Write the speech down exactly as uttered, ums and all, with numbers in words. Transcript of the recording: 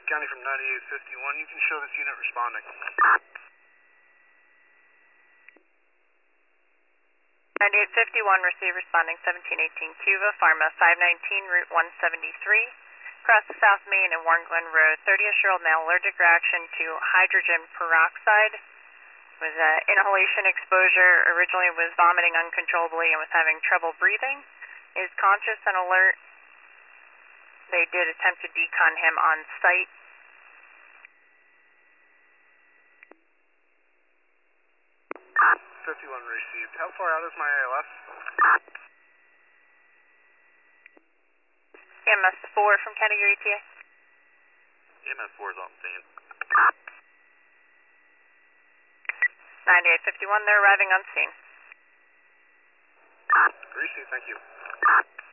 County from ninety-eight fifty-one. You can show this unit responding. ninety-eight fifty-one, receive responding seventeen eighteen Cuba, Pharma five nineteen, Route one seventy-three. Across the South Main and Warren Glen Road, thirty-ish-year-old male allergic reaction to hydrogen peroxide. Was uh, inhalation exposure, originally was vomiting uncontrollably and was having trouble breathing. Is conscious and alert. They did attempt to decon him on site. fifty-one received. How far out is my A L S? E M S four from category E T A. E M S four is on scene. ninety-eight fifty-one, they're arriving on scene. Received, thank you.